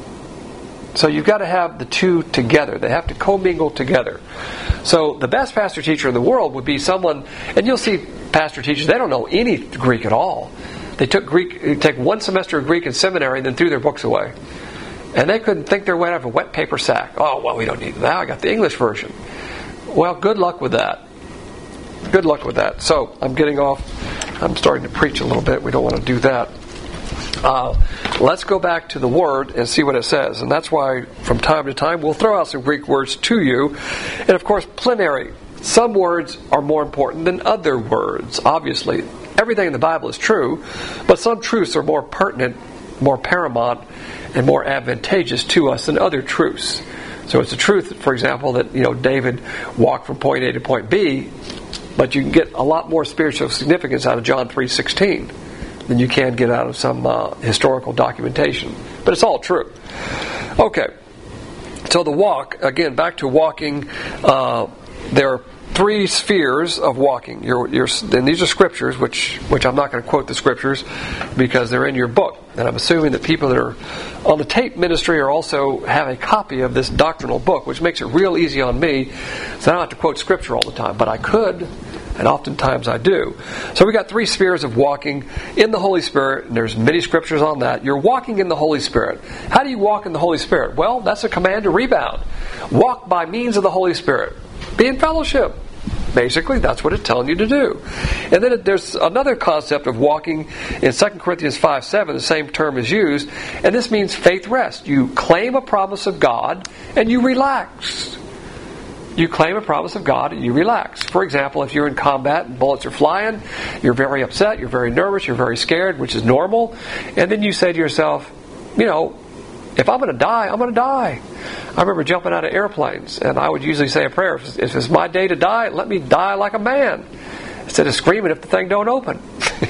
So you've got to have the two together. They have to commingle together. So the best pastor teacher in the world would be someone, and you'll see pastor teachers, they don't know any Greek at all. They took Greek, they take one semester of Greek in seminary and then threw their books away. And they couldn't think their way out of a wet paper sack. Oh, well, we don't need that. I got the English version. Well, good luck with that. Good luck with that. So, I'm getting off. I'm starting to preach a little bit. We don't want to do that. Uh, let's go back to the Word and see what it says. And that's why, from time to time, we'll throw out some Greek words to you. And, of course, plenary. Some words are more important than other words, obviously. Everything in the Bible is true, but some truths are more pertinent, more paramount, and more advantageous to us than other truths. So it's a truth, for example, that you know David walked from point A to point B, but you can get a lot more spiritual significance out of John three sixteen than you can get out of some uh, historical documentation. But it's all true. Okay, so the walk, again, back to walking, uh, there are three spheres of walking. You're, you're, and these are scriptures, which which I'm not going to quote the scriptures because they're in your book. And I'm assuming that people that are on the tape ministry are also have a copy of this doctrinal book, which makes it real easy on me, so I don't have to quote scripture all the time. But I could, and oftentimes I do. So we got three spheres of walking in the Holy Spirit, and there's many scriptures on that. You're walking in the Holy Spirit. How do you walk in the Holy Spirit? Well, that's a command to rebound. Walk by means of the Holy Spirit. Be in fellowship. Basically, that's what it's telling you to do. And then there's another concept of walking in Second Corinthians five seven. The same term is used. And this means faith rest. You claim a promise of God and you relax. You claim a promise of God and you relax. For example, if you're in combat and bullets are flying, you're very upset, you're very nervous, you're very scared, which is normal. And then you say to yourself, you know, if I'm going to die, I'm going to die. I remember jumping out of airplanes, and I would usually say a prayer, if it's my day to die, let me die like a man, instead of screaming if the thing don't open.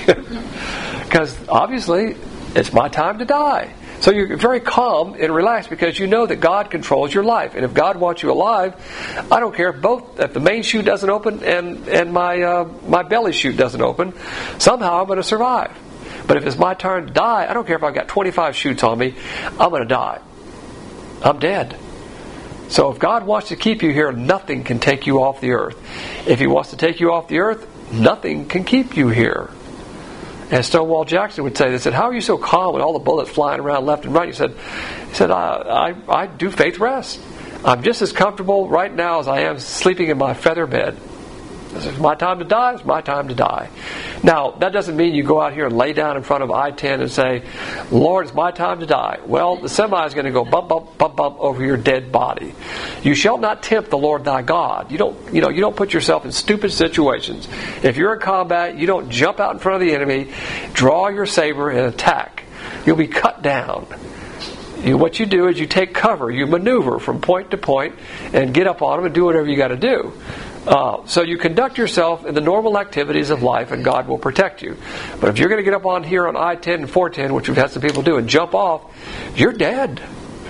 Because obviously, it's my time to die. So you're very calm and relaxed because you know that God controls your life. And if God wants you alive, I don't care if both, if the main chute doesn't open and, and my, uh, my belly chute doesn't open, somehow I'm going to survive. But if it's my turn to die, I don't care if I've got twenty-five shoots on me, I'm going to die. I'm dead. So if God wants to keep you here, nothing can take you off the earth. If He wants to take you off the earth, nothing can keep you here. And Stonewall Jackson would say, they said, how are you so calm with all the bullets flying around left and right? He said, he said I, I, I do faith rest. I'm just as comfortable right now as I am sleeping in my feather bed. If it's my time to die, it's my time to die. Now, that doesn't mean you go out here and lay down in front of I ten and say, Lord, it's my time to die. Well, the semi is going to go bump, bump, bump, bump over your dead body. You shall not tempt the Lord thy God. You don't, you know, you don't put yourself in stupid situations. If you're in combat, you don't jump out in front of the enemy, draw your saber and attack. You'll be cut down. You, what you do is you take cover. You maneuver from point to point and get up on them and do whatever you got to do. Uh, so you conduct yourself in the normal activities of life and God will protect you. But if you're going to get up on here on I ten and four ten, which we've had some people do, and jump off, you're dead.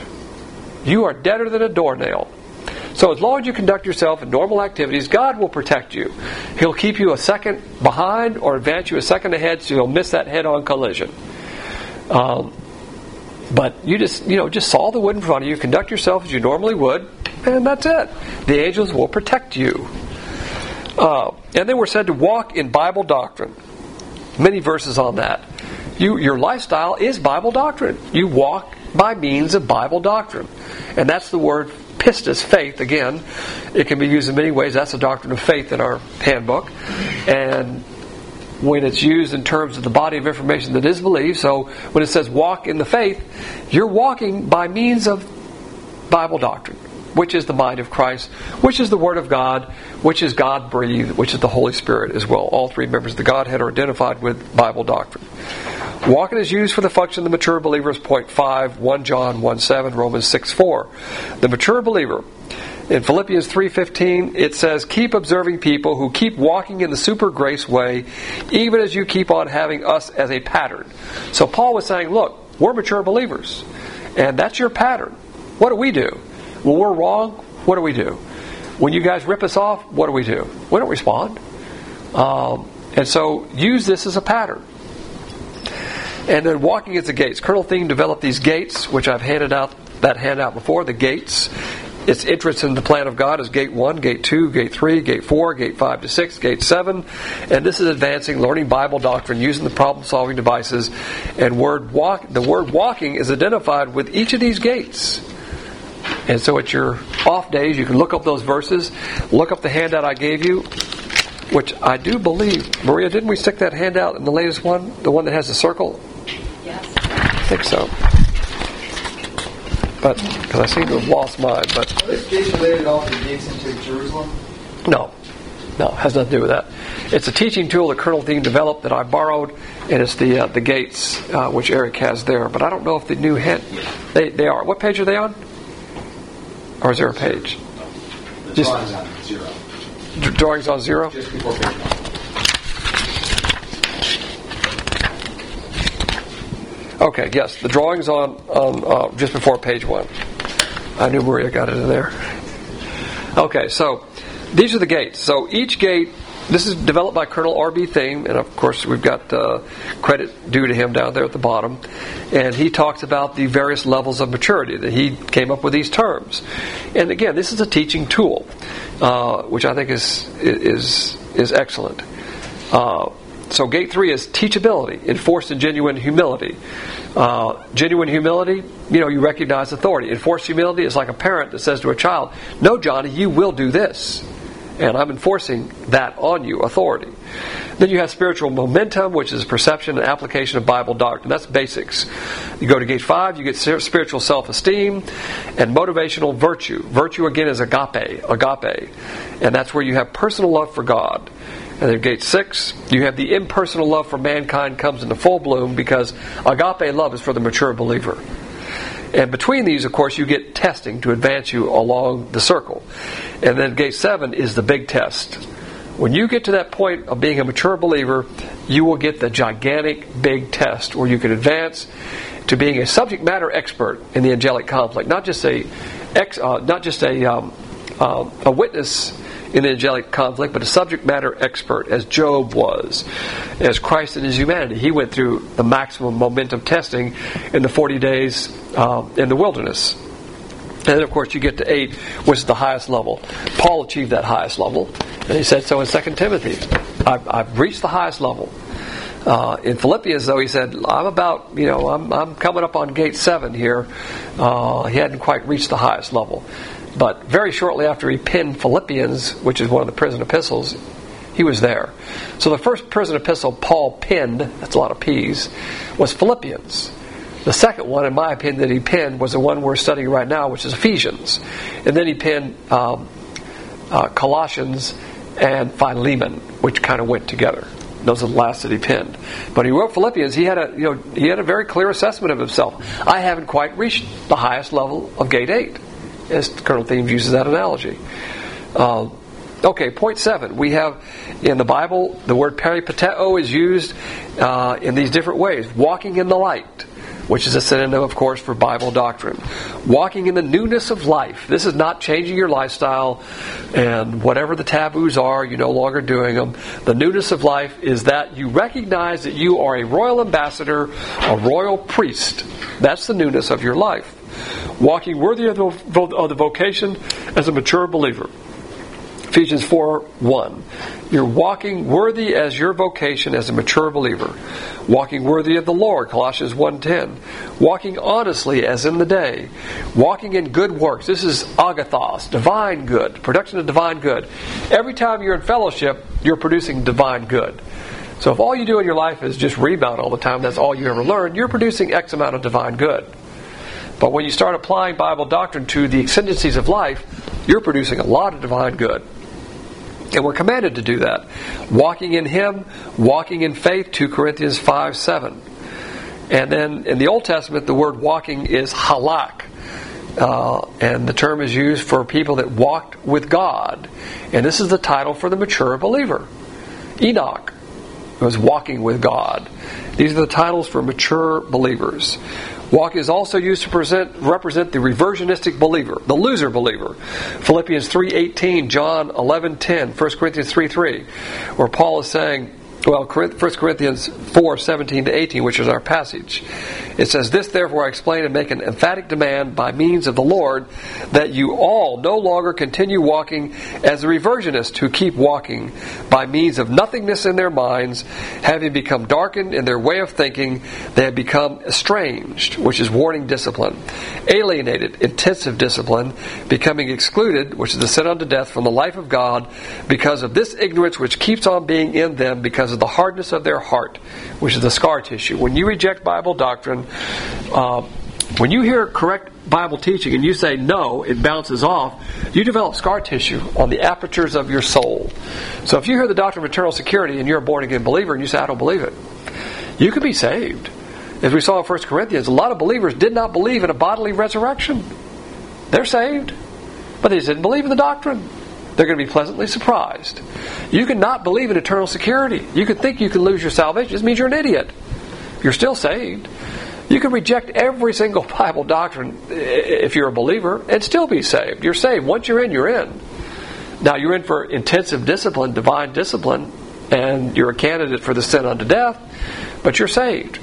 You are deader than a doornail. So as long as you conduct yourself in normal activities, God will protect you. He'll keep you a second behind or advance you a second ahead so you'll miss that head-on collision. Um, but you just, you know, just saw the wood in front of you, conduct yourself as you normally would, and that's it. The angels will protect you. Uh, and then we're said to walk in Bible doctrine. Many verses on that. You, your lifestyle is Bible doctrine. You walk by means of Bible doctrine. And that's the word pistis, faith. Again, it can be used in many ways. That's the doctrine of faith in our handbook. And when it's used in terms of the body of information that is believed, so when it says walk in the faith, you're walking by means of Bible doctrine, which is the mind of Christ, which is the Word of God, which is God-breathed, which is the Holy Spirit as well. All three members of the Godhead are identified with Bible doctrine. Walking is used for the function of the mature believers, point five, First John one seven, Romans six four. The mature believer, in Philippians three fifteen, it says, keep observing people who keep walking in the super grace way, even as you keep on having us as a pattern. So Paul was saying, look, we're mature believers, and that's your pattern. What do we do? When we're wrong, what do we do? When you guys rip us off, what do we do? We don't respond. Um, and so use this as a pattern. And then walking at the gates. Colonel Thiem developed these gates, which I've handed out that handout before, the gates. Its interest in the plan of God is gate one, gate two, gate three, gate four, gate five to six, gate seven. And this is advancing, learning Bible doctrine, using the problem-solving devices. And word walk, the word walking is identified with each of these gates. And so at your off days, you can look up those verses, look up the handout I gave you, which I do believe, Maria, didn't we stick that handout in the latest one? The one that has the circle? Yes. I think so. But, because I seem to have lost mine. But are those gates related all to the gates into Jerusalem? No. No, it has nothing to do with that. It's a teaching tool that Colonel Thiem developed that I borrowed, and it's the uh, the gates, uh, which Eric has there. But I don't know if the new hand... They, they are. What page are they on? Or is there a page? The Just, drawing's on zero. d- drawings on zero? Just before page one. Okay, yes, the drawing's on, on uh, just before page one. I knew Maria got it in there. Okay, so these are the gates. So each gate, this is developed by Colonel R B Thiem, and of course we've got uh, credit due to him down there at the bottom. And he talks about the various levels of maturity, that he came up with these terms. And again, this is a teaching tool, uh, which I think is is is excellent. Uh, So gate three is teachability, enforced in genuine humility. Uh, genuine humility, you know, you recognize authority. Enforced humility is like a parent that says to a child, "No, Johnny, you will do this. And I'm enforcing that on you, authority." Then you have spiritual momentum, which is perception and application of Bible doctrine. That's basics. You go to gate five, you get spiritual self-esteem and motivational virtue. Virtue, again, is agape, agape. And that's where you have personal love for God. And then gate six, you have the impersonal love for mankind comes into full bloom, because agape love is for the mature believer. And between these, of course, you get testing to advance you along the circle. And then gate seven is the big test. When you get to that point of being a mature believer, you will get the gigantic big test where you can advance to being a subject matter expert in the angelic conflict, not just a ex, uh, not just a um, uh, a witness in the angelic conflict, but a subject matter expert, as Job was, as Christ in his humanity. He went through the maximum momentum testing in the forty days uh, in the wilderness. And then, of course, you get to eight, which is the highest level. Paul achieved that highest level, and he said so in Second Timothy. I've, I've reached the highest level. Uh, in Philippians, though, he said, I'm about, you know, I'm, I'm coming up on gate seven here. Uh, he hadn't quite reached the highest level. But very shortly after he penned Philippians, which is one of the prison epistles, he was there. So the first prison epistle Paul penned, that's a lot of P's, was Philippians. The second one, in my opinion, that he penned was the one we're studying right now, which is Ephesians. And then he penned um, uh, Colossians and Philemon, which kind of went together. Those are the last that he penned. But he wrote Philippians. He had a, you know, he had a very clear assessment of himself. I haven't quite reached the highest level of gate eight, as Colonel Thiem uses that analogy. Uh, okay, point seven. We have in the Bible the word peripateo is used uh, in these different ways. Walking in the light, which is a synonym, of course, for Bible doctrine. Walking in the newness of life. This is not changing your lifestyle, and whatever the taboos are, you're no longer doing them. The newness of life is that you recognize that you are a royal ambassador, a royal priest. That's the newness of your life. Walking worthy of the, of the vocation as a mature believer. Ephesians four one. You're walking worthy as your vocation as a mature believer. Walking worthy of the Lord. Colossians one ten. Walking honestly as in the day. Walking in good works. This is agathos, divine good. Production of divine good. Every time you're in fellowship, you're producing divine good. So if all you do in your life is just rebound all the time, that's all you ever learn, you're producing X amount of divine good. But when you start applying Bible doctrine to the exigencies of life, you're producing a lot of divine good. And we're commanded to do that. Walking in Him, walking in faith, Second Corinthians five seven. And then in the Old Testament, the word walking is halak. Uh, and the term is used for people that walked with God. And this is the title for the mature believer. Enoch It was walking with God. These are the titles for mature believers. Walk is also used to present, represent the reversionistic believer, the loser believer. Philippians three eighteen, John eleven ten, First Corinthians three three, where Paul is saying, well, First Corinthians four seventeen to eighteen, which is our passage. It says, "This therefore I explain and make an emphatic demand by means of the Lord, that you all no longer continue walking as the reversionists who keep walking by means of nothingness in their minds, having become darkened in their way of thinking, they have become estranged," which is warning discipline, alienated, intensive discipline, becoming excluded, which is the sin unto death, from the life of God, because of this ignorance which keeps on being in them, because of the hardness of their heart, which is the scar tissue. When you reject Bible doctrine, uh, when you hear correct Bible teaching and you say no, it bounces off, you develop scar tissue on the apertures of your soul. So if you hear the doctrine of eternal security and you're a born-again believer and you say, "I don't believe it," you could be saved. As we saw in First Corinthians, a lot of believers did not believe in a bodily resurrection. They're saved, but they didn't believe in the doctrine. They're going to be pleasantly surprised. You can not believe in eternal security. You can think you can lose your salvation. It just means you're an idiot. You're still saved. You can reject every single Bible doctrine if you're a believer and still be saved. You're saved. Once you're in, you're in. Now, you're in for intensive discipline, divine discipline, and you're a candidate for the sin unto death, but you're saved.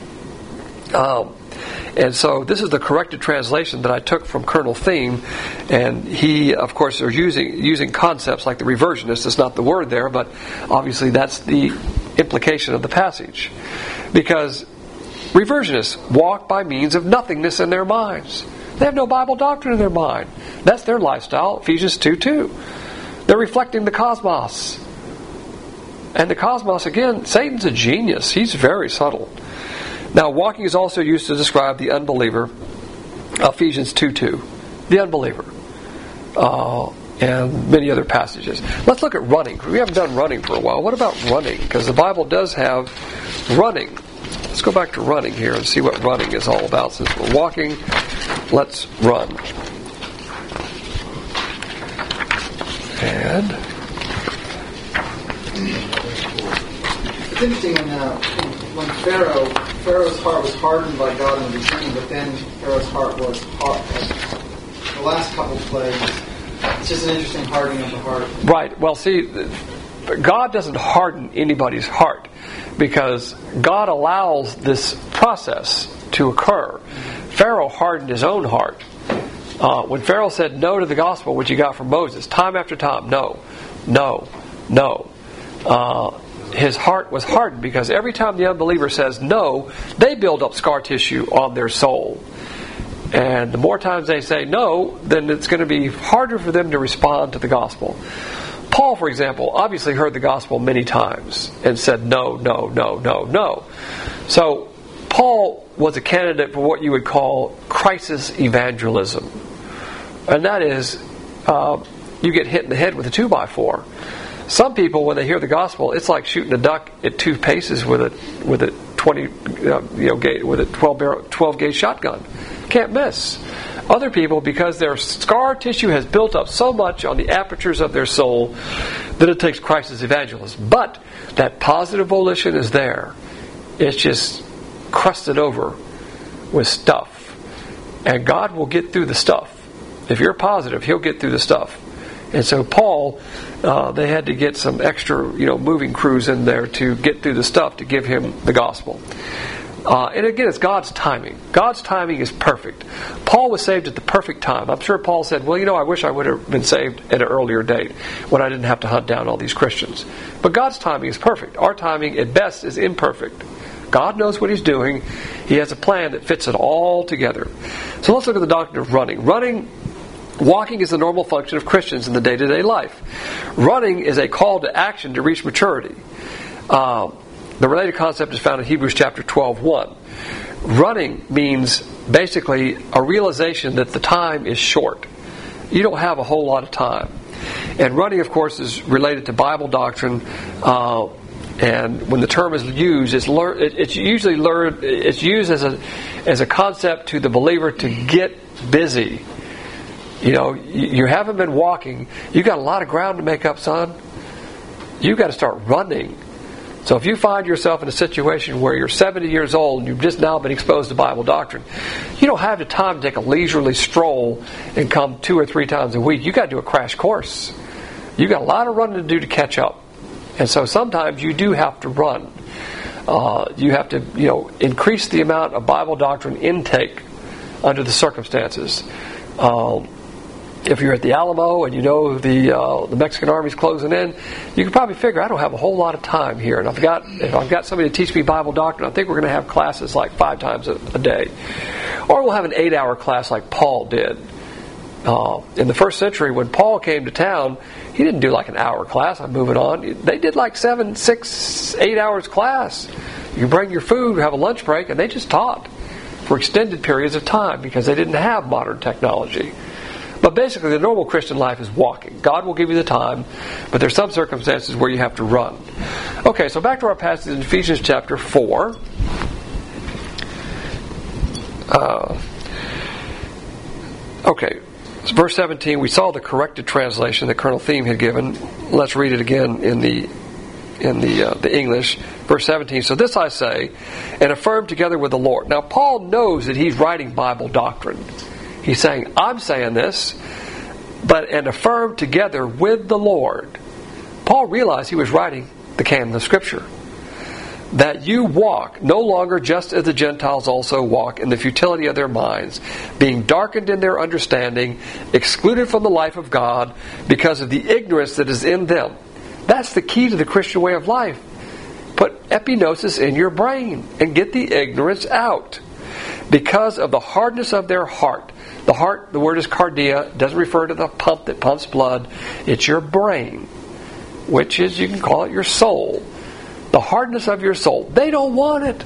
Um, and so this is the corrected translation that I took from Colonel Thiem, and he, of course, is using using concepts like the reversionist. It's not the word there, but obviously that's the implication of the passage. Because reversionists walk by means of nothingness in their minds. They have no Bible doctrine in their mind. That's their lifestyle, Ephesians two two. They're reflecting the cosmos. And the cosmos, again, Satan's a genius. He's very subtle. Now, walking is also used to describe the unbeliever, Ephesians two two, the unbeliever, uh, and many other passages. Let's look at running. We haven't done running for a while. What about running? Because the Bible does have running. Let's go back to running here and see what running is all about. Since we're walking, let's run. And it's interesting when, uh, when Pharaoh, Pharaoh's heart was hardened by God in the beginning, but then Pharaoh's heart was hard. The last couple of plagues, it's just an interesting hardening of the heart. Right. Well, see, God doesn't harden anybody's heart because God allows this process to occur. Pharaoh hardened his own heart. Uh, when Pharaoh said no to the gospel, which he got from Moses, time after time, no, no, no. Uh, his heart was hardened because every time the unbeliever says no, they build up scar tissue on their soul. And the more times they say no, then it's going to be harder for them to respond to the gospel. Paul, for example, obviously heard the gospel many times and said no, no, no, no, no. So Paul was a candidate for what you would call crisis evangelism. And that is, uh, you get hit in the head with a two by four. Some people, when they hear the gospel, it's like shooting a duck at two paces with a with a twenty, uh, you know, gauge, with a twelve barrel, twelve gauge shotgun. Can't miss. Other people, because their scar tissue has built up so much on the apertures of their soul that it takes crisis evangelism. But that positive volition is there. It's just crusted over with stuff. And God will get through the stuff. If you're positive, He'll get through the stuff. And so Paul, uh, they had to get some extra, you know, moving crews in there to get through the stuff to give him the gospel. Uh, and again, it's God's timing. God's timing is perfect. Paul was saved at the perfect time. I'm sure Paul said, well, you know, I wish I would have been saved at an earlier date when I didn't have to hunt down all these Christians. But God's timing is perfect. Our timing, at best, is imperfect. God knows what He's doing. He has a plan that fits it all together. So let's look at the doctrine of running. Running, walking is the normal function of Christians in the day-to-day life. Running is a call to action to reach maturity. Uh, the related concept is found in Hebrews chapter twelve one. Running means basically a realization that the time is short. You don't have a whole lot of time. And running, of course, is related to Bible doctrine. Uh, and when the term is used, it's, lear- it's usually learned. It's used as a as a concept to the believer to get busy. You know, you haven't been walking. You've got a lot of ground to make up, son. You've got to start running. So if you find yourself in a situation where you're seventy years old and you've just now been exposed to Bible doctrine, you don't have the time to take a leisurely stroll and come two or three times a week. You've got to do a crash course. You've got a lot of running to do to catch up. And so sometimes you do have to run. Uh, you have to, you know, increase the amount of Bible doctrine intake under the circumstances. Um, if you're at the Alamo and you know the uh, the Mexican army's closing in, you can probably figure I don't have a whole lot of time here, and I've got if I've got somebody to teach me Bible doctrine, I think we're going to have classes like five times a, a day, or we'll have an eight-hour class like Paul did. Uh, in the first century, when Paul came to town, he didn't do like an hour class. I'm moving on. They did like seven, six, eight hours class. You bring your food, have a lunch break, and they just taught for extended periods of time because they didn't have modern technology. But basically, the normal Christian life is walking. God will give you the time, but there's some circumstances where you have to run. Okay, so back to our passage in Ephesians chapter four. Uh, okay. Verse seventeen, we saw the corrected translation that Colonel Thiem had given. Let's read it again in the in the uh, the English. Verse seventeen, so this I say, and affirm together with the Lord. Now, Paul knows that he's writing Bible doctrine. He's saying, I'm saying this, but and affirm together with the Lord. Paul realized he was writing the canon of Scripture. That you walk no longer just as the Gentiles also walk in the futility of their minds, being darkened in their understanding, excluded from the life of God because of the ignorance that is in them. That's the key to the Christian way of life. Put epignosis in your brain and get the ignorance out. Because of the hardness of their heart. The heart, the word is cardia, doesn't refer to the pump that pumps blood. It's your brain, which is, you can call it your soul. The hardness of your soul. They don't want it.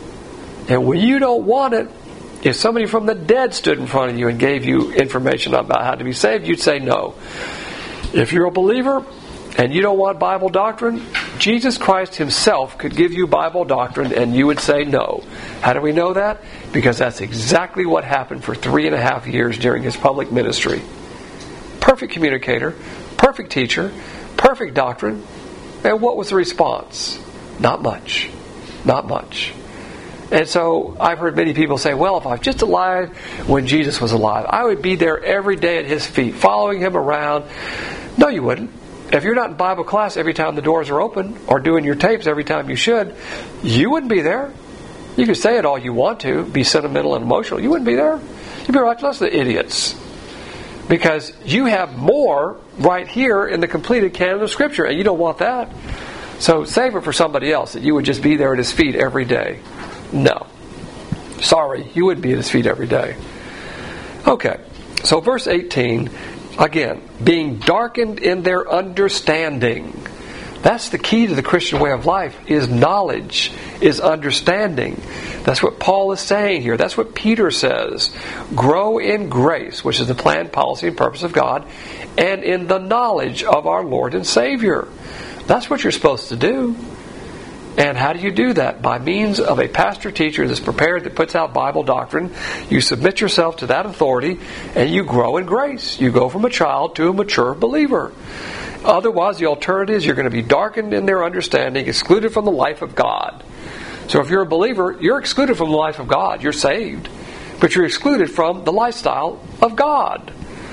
And when you don't want it, if somebody from the dead stood in front of you and gave you information about how to be saved, you'd say no. If you're a believer and you don't want Bible doctrine, Jesus Christ himself could give you Bible doctrine and you would say no. How do we know that? Because that's exactly what happened for three and a half years during his public ministry. Perfect communicator, perfect teacher, perfect doctrine. And what was the response? Not much. Not much. And so I've heard many people say, well, if I was just alive when Jesus was alive, I would be there every day at his feet, following him around. No, you wouldn't. If you're not in Bible class every time the doors are open, or doing your tapes every time you should, you wouldn't be there. You can say it all you want to, be sentimental and emotional. You wouldn't be there. You'd be like us, the idiots. Because you have more right here in the completed canon of Scripture, and you don't want that. So save it for somebody else, that you would just be there at his feet every day. No. Sorry, you wouldn't be at his feet every day. Okay, so verse eighteen, again, being darkened in their understanding. That's the key to the Christian way of life, is knowledge, is understanding. That's what Paul is saying here. That's what Peter says. Grow in grace, which is the plan, policy, and purpose of God, and in the knowledge of our Lord and Savior. That's what you're supposed to do. And how do you do that? By means of a pastor teacher that's prepared, that puts out Bible doctrine. You submit yourself to that authority, and you grow in grace. You go from a child to a mature believer. Otherwise, the alternative is you're going to be darkened in their understanding, excluded from the life of God. So if you're a believer, you're excluded from the life of God. You're saved. But you're excluded from the lifestyle of God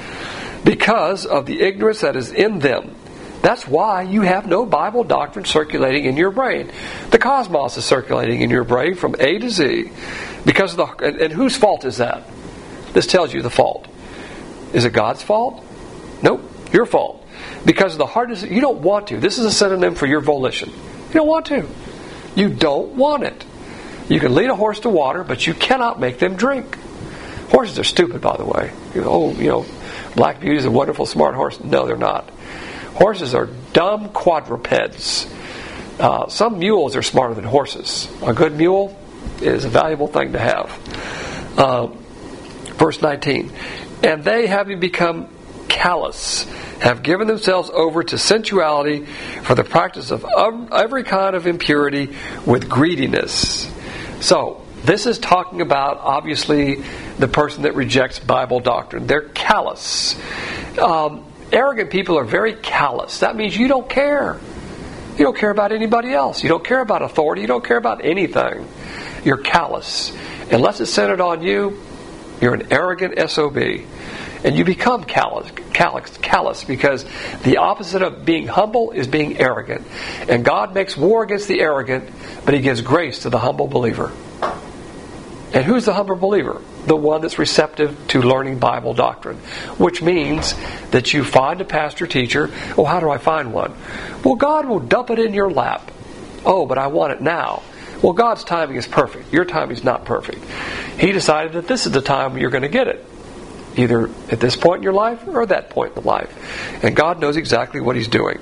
because of the ignorance that is in them. That's why you have no Bible doctrine circulating in your brain. The cosmos is circulating in your brain from A to Z. Because of the and, and whose fault is that? This tells you the fault. Is it God's fault? Nope, your fault. Because of the hardness, you don't want to. This is a synonym for your volition. You don't want to. You don't want it. You can lead a horse to water, but you cannot make them drink. Horses are stupid, by the way. You know, oh, you know, Black Beauty is a wonderful, smart horse. No, they're not. Horses are dumb quadrupeds. Uh, some mules are smarter than horses. A good mule is a valuable thing to have. Uh, verse nineteen. And they, having become callous, have given themselves over to sensuality for the practice of every kind of impurity with greediness. So, this is talking about, obviously, the person that rejects Bible doctrine. They're callous. Um, arrogant people are very callous. That means you don't care. You don't care about anybody else. You don't care about authority. You don't care about anything. You're callous. Unless it's centered on you, you're an arrogant S O B. And you become callous, callous, callous because the opposite of being humble is being arrogant. And God makes war against the arrogant, but He gives grace to the humble believer. And who's the humble believer? The one that's receptive to learning Bible doctrine. Which means that you find a pastor teacher. Oh, how do I find one? Well, God will dump it in your lap. Oh, but I want it now. Well, God's timing is perfect. Your timing is not perfect. He decided that this is the time you're going to get it. Either at this point in your life or that point in life. And God knows exactly what He's doing.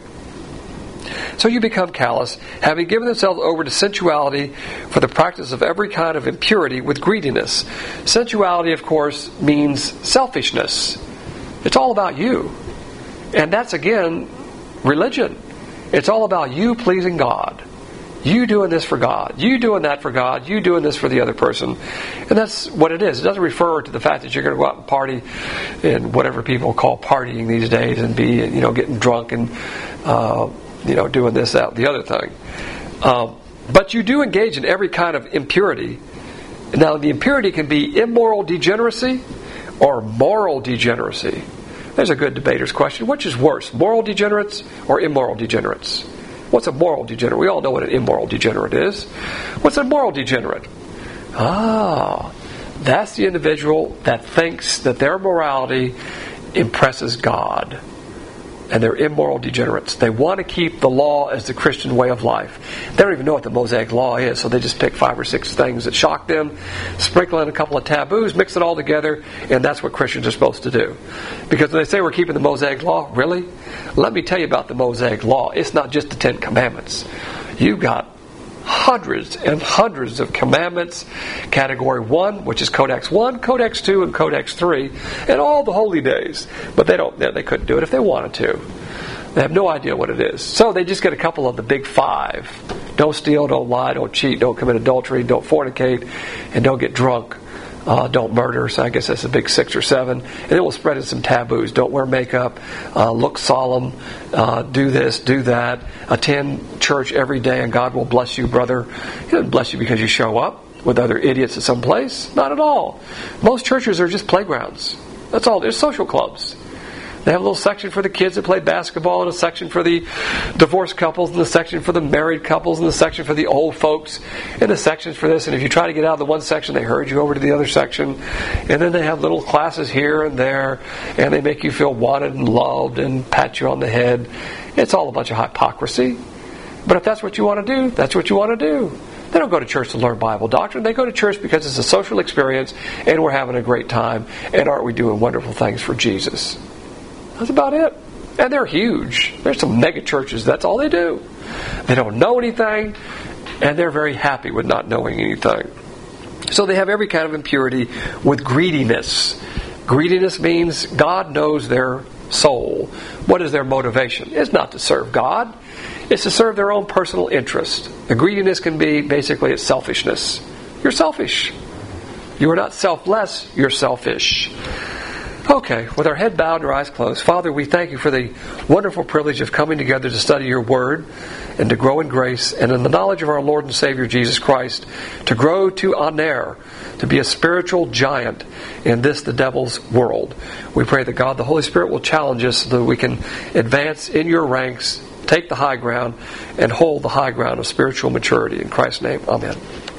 So you become callous, having given themselves over to sensuality for the practice of every kind of impurity with greediness. Sensuality, of course, means selfishness. It's all about you. And that's, again, religion. It's all about you pleasing God. You doing this for God. You doing that for God. You doing this for the other person. And that's what it is. It doesn't refer to the fact that you're going to go out and party in whatever people call partying these days and be, you know, getting drunk and, uh, you know, doing this, that, the other thing. Um, but you do engage in every kind of impurity. Now, the impurity can be immoral degeneracy or moral degeneracy. There's a good debater's question. Which is worse, moral degenerates or immoral degenerates? What's a moral degenerate? We all know what an immoral degenerate is. What's a moral degenerate? Ah, that's the individual that thinks that their morality impresses God. And they're immoral degenerates. They want to keep the law as the Christian way of life. They don't even know what the Mosaic Law is, so they just pick five or six things that shock them, sprinkle in a couple of taboos, mix it all together, and that's what Christians are supposed to do. Because when they say we're keeping the Mosaic Law, really? Let me tell you about the Mosaic Law. It's not just the Ten Commandments. You've got hundreds and hundreds of commandments. Category one, which is Codex one, Codex two, and Codex three, and all the holy days. But they don't. They couldn't do it if they wanted to. They have no idea what it is. So they just get a couple of the big five. Don't steal, don't lie, don't cheat, don't commit adultery, don't fornicate, and don't get drunk. Uh, don't murder, so I guess that's a big six or seven. And then we'll spread in some taboos. Don't wear makeup, uh, look solemn, uh, do this, do that, attend church every day and God will bless you, brother. He doesn't bless you because you show up with other idiots at some place. Not at all. Most churches are just playgrounds. That's all. They're social clubs. They have a little section for the kids that play basketball, and a section for the divorced couples, and a section for the married couples, and a section for the old folks, and a section for this. And if you try to get out of the one section, they herd you over to the other section. And then they have little classes here and there, and they make you feel wanted and loved and pat you on the head. It's all a bunch of hypocrisy. But if that's what you want to do, that's what you want to do. They don't go to church to learn Bible doctrine. They go to church because it's a social experience, and we're having a great time, and aren't we doing wonderful things for Jesus? That's about it. And they're huge. There's some mega churches. That's all they do. They don't know anything, and they're very happy with not knowing anything. So they have every kind of impurity with greediness. Greediness means God knows their soul. What is their motivation? It's not to serve God. It's to serve their own personal interest. The greediness can be basically it's selfishness. You're selfish. You are not selfless. You're selfish. Okay, with our head bowed and our eyes closed, Father, we thank you for the wonderful privilege of coming together to study your word and to grow in grace and in the knowledge of our Lord and Savior Jesus Christ, to grow to honor, to be a spiritual giant in this, the devil's world. We pray that God, the Holy Spirit, will challenge us so that we can advance in your ranks, take the high ground, and hold the high ground of spiritual maturity. In Christ's name, amen.